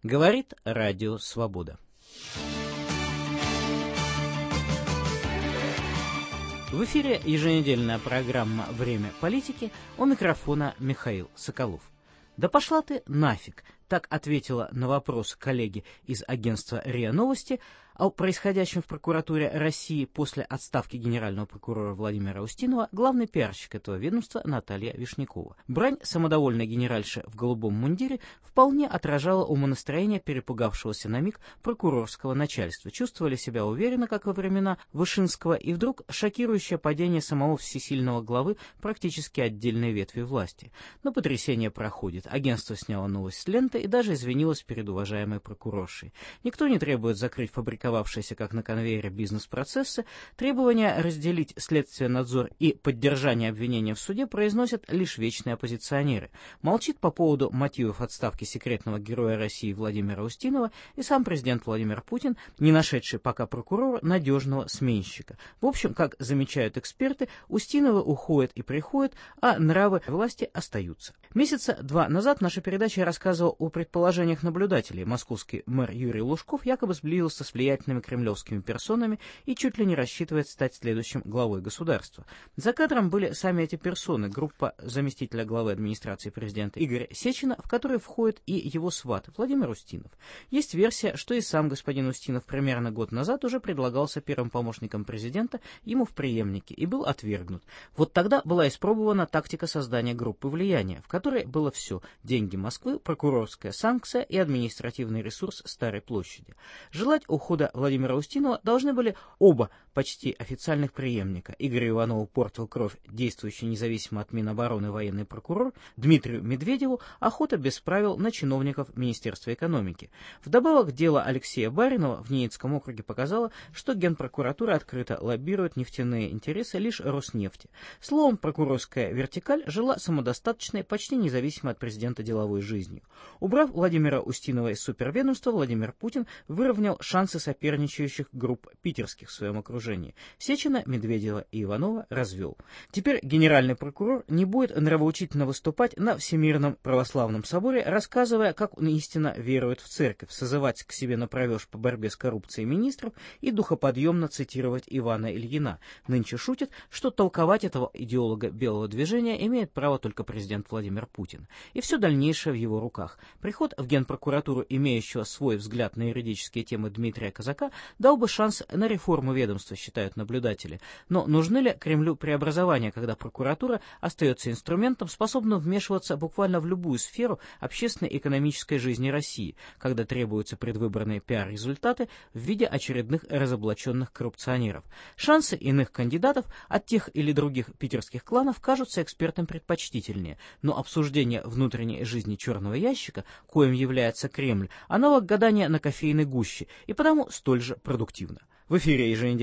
Говорит Радио Свобода. В эфире еженедельная программа «Время политики», у микрофона Михаил Соколов. «Да пошла ты нафиг», так ответила на вопрос коллеги из агентства РИА Новости о происходящем в прокуратуре России после отставки генерального прокурора Владимира Устинова главный пиарщик этого ведомства Наталья Вишнякова. Брань самодовольной генеральши в голубом мундире вполне отражала умонастроение перепугавшегося на миг прокурорского начальства. Чувствовали себя уверенно, как во времена Вышинского, и вдруг шокирующее падение самого всесильного главы практически отдельной ветви власти. Но потрясение проходит. Агентство сняло новость с ленты и даже извинилось перед уважаемой прокуроршей. Никто не требует закрыть фабриковавшиеся как на конвейере бизнес-процессы. Требования разделить следственный надзор и поддержание обвинения в суде произносят лишь вечные оппозиционеры. Молчит по поводу мотивов отставки секретного героя России Владимира Устинова и сам президент Владимир Путин, не нашедший пока прокурора надежного сменщика. В общем, как замечают эксперты, Устиновы уходят и приходят, а нравы власти остаются. Месяца два назад наша передача рассказывала о предположениях наблюдателей. Московский мэр Юрий Лужков якобы сблизился с влиятельными кремлевскими персонами и чуть ли не рассчитывает стать следующим главой государства. За кадром были сами эти персоны, группа заместителя главы администрации президента Игоря Сечина, в которой входит и его сват Владимир Устинов. Есть версия, что и сам господин Устинов примерно год назад уже предлагался первым помощником президента ему в преемнике и был отвергнут. Вот тогда была испробована тактика создания группы влияния, в которой было все: деньги Москвы, прокурорская санкция и административный ресурс Старой площади. Желать ухода Владимира Устинова должны были оба почти официальных преемника. Игорю Иванову портил кровь действующий независимо от Минобороны военный прокурор, Дмитрию Медведеву охота без правил на чиновников Министерства экономики. Вдобавок, дело Алексея Баринова в Ненецком округе показало, что Генпрокуратура открыто лоббирует нефтяные интересы лишь Роснефти. Словом, прокурорская вертикаль жила самодостаточной, почти независимо от президента деловой жизнью. Убрав Владимира Устинова из суперведомства, Владимир Путин выровнял шансы соперничающих групп питерских в своем окружении. Сечина, Медведева и Иванова развел. Теперь генеральный прокурор не будет нравоучительно выступать на Всемирном православном соборе, рассказывая, как он истинно верует в церковь, созывать к себе на провеж по борьбе с коррупцией министров и духоподъемно цитировать Ивана Ильина. Нынче шутит, что толковать этого идеолога белого движения имеет право только президент Владимир Путин. И все дальнейшее в его руках. Приход в Генпрокуратуру, имеющего свой взгляд на юридические темы Дмитрия Казака, дал бы шанс на реформу ведомства, считают наблюдатели. Но нужны ли Кремлю преобразования, когда прокуратура остается инструментом, способным вмешиваться буквально в любую сферу общественной и экономической жизни России, когда требуются предвыборные пиар-результаты в виде очередных разоблаченных коррупционеров? Шансы иных кандидатов от тех или других питерских кланов кажутся экспертам предпочтительнее, но обсуждение внутренней жизни черного ящика, коим является Кремль, аналог гадания на кофейной гуще, и потому столь же продуктивно. В эфире еженедельная